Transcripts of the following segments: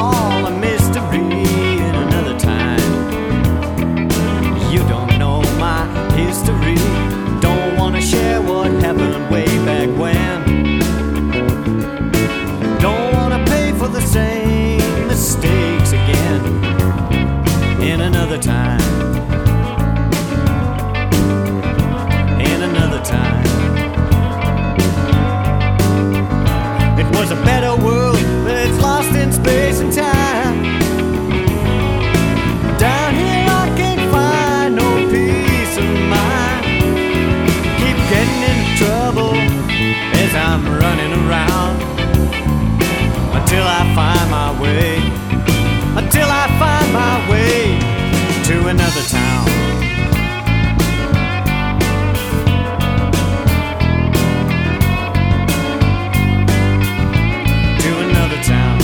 all a mystery in another time. You don't know my history, don't wanna share what happened way back when. Don't wanna pay for the same mistakes again in another time. In another time. It was a better world, but it's lost in space and time. Down here I can't find no peace of mind. Keep getting into trouble as I'm running around, until I find my way, until I find my way to another town. To another town.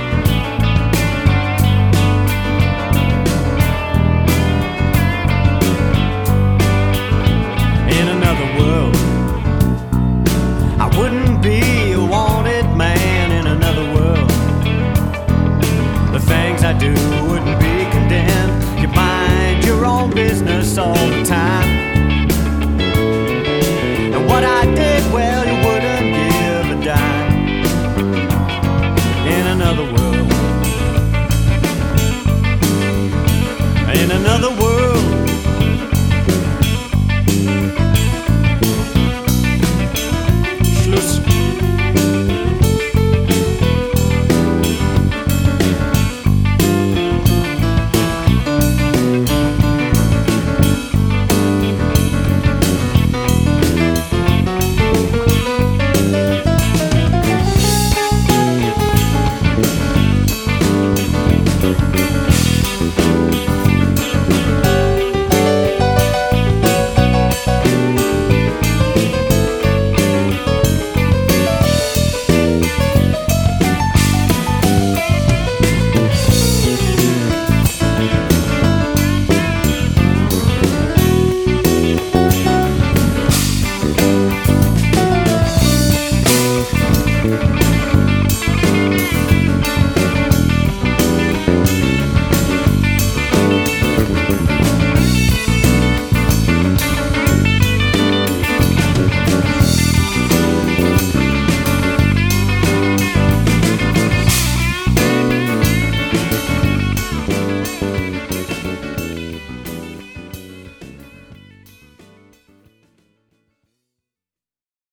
In another world, I wouldn't be a wanted man in another world. The things I do wouldn't be condemned. You mind your own business all the time. And what I did, well, you wouldn't give a dime. In another world. In another world.